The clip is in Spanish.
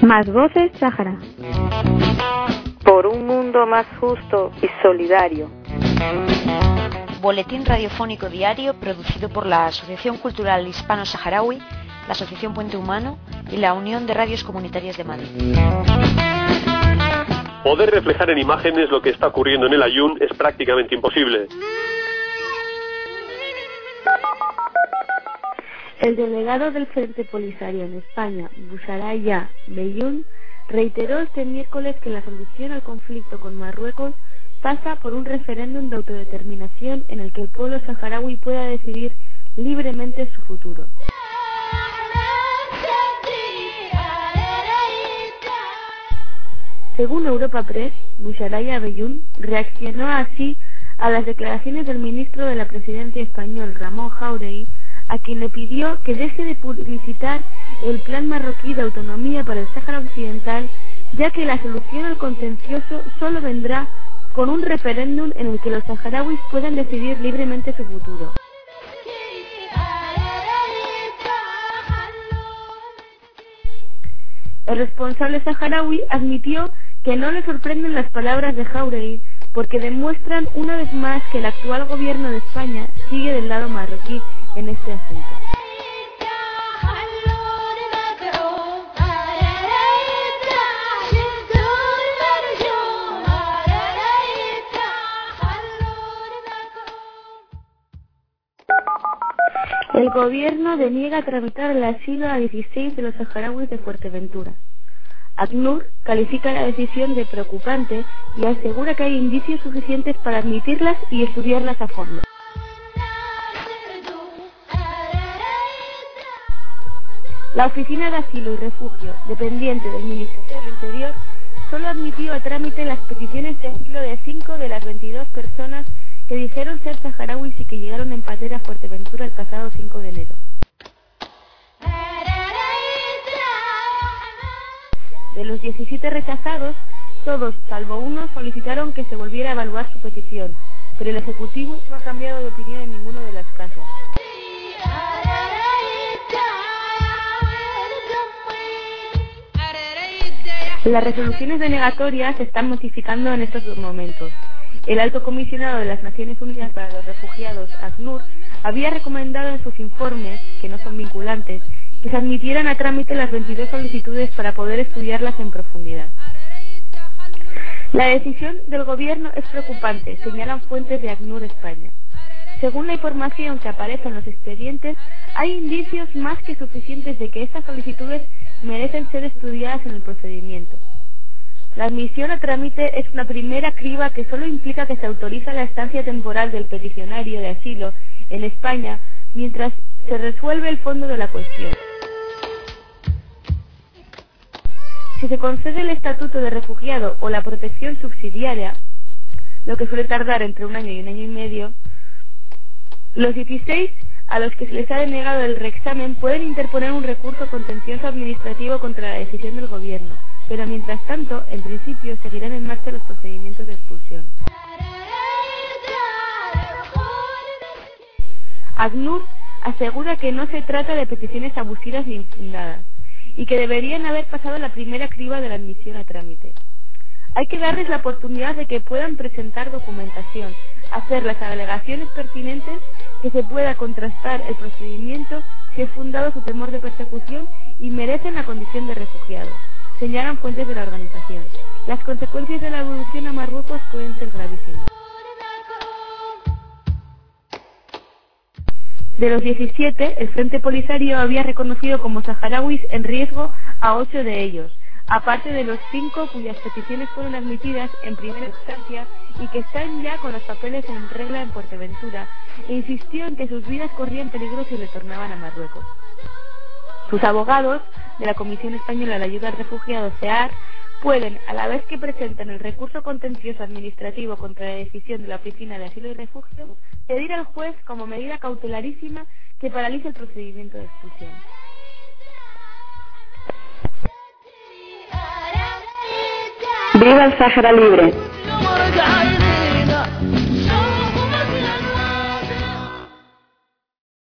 Más voces Sáhara. Por un mundo más justo y solidario. Boletín radiofónico diario producido por la Asociación Cultural Hispano-Saharaui, la Asociación Puente Humano y la Unión de Radios Comunitarias de Madrid. Poder reflejar en imágenes lo que está ocurriendo en el Aaiún es prácticamente imposible. El delegado del Frente Polisario en España, Bushara Beyun, reiteró este miércoles que la solución al conflicto con Marruecos pasa por un referéndum de autodeterminación en el que el pueblo saharaui pueda decidir libremente su futuro. Según Europa Press, Bushara Beyun reaccionó así a las declaraciones del ministro de la Presidencia español, Ramón Jáuregui, a quien le pidió que deje de publicitar el plan marroquí de autonomía para el Sáhara Occidental, ya que la solución al contencioso solo vendrá con un referéndum en el que los saharauis puedan decidir libremente su futuro. El responsable saharaui admitió que no le sorprenden las palabras de Jáuregui porque demuestran una vez más que el actual gobierno de España sigue del lado marroquí en este asunto. El gobierno deniega tramitar el asilo a 16 de los saharauis de Fuerteventura. ACNUR califica la decisión de preocupante y asegura que hay indicios suficientes para admitirlas y estudiarlas a fondo. La Oficina de Asilo y Refugio, dependiente del Ministerio del Interior, solo admitió a trámite las peticiones de asilo de 5 de las 22 personas que dijeron ser saharauis y que llegaron en patera a Fuerteventura el pasado 5 de enero. De los 17 rechazados, todos, salvo uno, solicitaron que se volviera a evaluar su petición, pero el Ejecutivo no ha cambiado de opinión en ninguno de los casos. Las resoluciones denegatorias se están notificando en estos momentos. El Alto Comisionado de las Naciones Unidas para los Refugiados, ACNUR, había recomendado en sus informes, que no son vinculantes, que se admitieran a trámite las 22 solicitudes para poder estudiarlas en profundidad. La decisión del gobierno es preocupante, señalan fuentes de ACNUR España. Según la información que aparece en los expedientes, hay indicios más que suficientes de que estas solicitudes merecen ser estudiadas en el procedimiento. La admisión a trámite es una primera criba que solo implica que se autoriza la estancia temporal del peticionario de asilo en España mientras se resuelve el fondo de la cuestión. Si se concede el estatuto de refugiado o la protección subsidiaria, lo que suele tardar entre 1 año y 1 año y medio, los 16 a los que se les ha denegado el reexamen pueden interponer un recurso contencioso administrativo contra la decisión del gobierno, pero mientras tanto, en principio, seguirán en marcha los procedimientos de expulsión. ACNUR asegura que no se trata de peticiones abusivas ni infundadas y que deberían haber pasado la primera criba de la admisión a trámite. Hay que darles la oportunidad de que puedan presentar documentación, hacer las alegaciones pertinentes, que se pueda contrastar el procedimiento si es fundado su temor de persecución y merecen la condición de refugiados, señalan fuentes de la organización. Las consecuencias de la evolución a Marruecos pueden ser gravísimas. De los 17, el Frente Polisario había reconocido como saharauis en riesgo a 8 de ellos, aparte de los 5 cuyas peticiones fueron admitidas en primera instancia y que están ya con los papeles en regla en Fuerteventura, e insistió en que sus vidas corrían peligro si retornaban a Marruecos. Sus abogados de la Comisión Española de Ayuda al Refugiado, CEAR, pueden, a la vez que presentan el recurso contencioso administrativo contra la decisión de la Oficina de Asilo y Refugio, pedir al juez como medida cautelarísima que paralice el procedimiento de expulsión. ¡Viva el Sáhara libre!